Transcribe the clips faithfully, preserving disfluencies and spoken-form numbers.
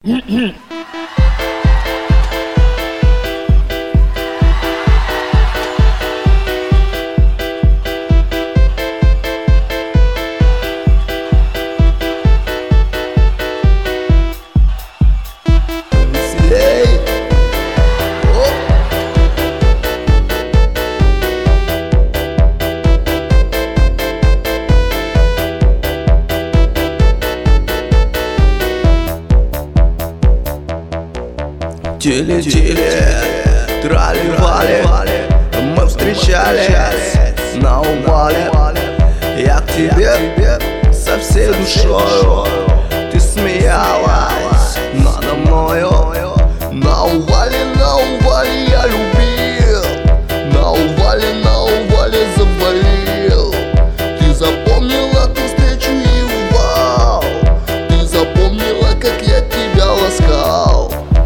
Тили-тили, трали-вали, мы встречались на увале. Я к тебе со всей душою, ты смеялась надо мною. На увале, на увале я любил, на увале, на увале завалил. Ты запомнила ту встречу и увал, ты запомнила, как я тебя ласкал.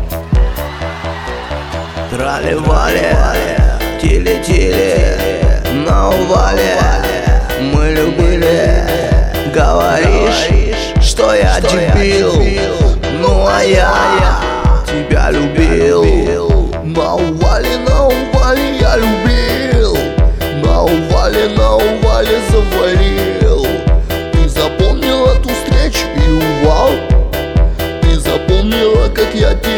Трали-вали, тили-тили, на увале мы любили. Говоришь, что я дебил, ну а я тебя любил. На увале, на увале я любил, на увале, на увале завалил. Ты запомнила ту встречу и увал, ты запомнила, как я тебя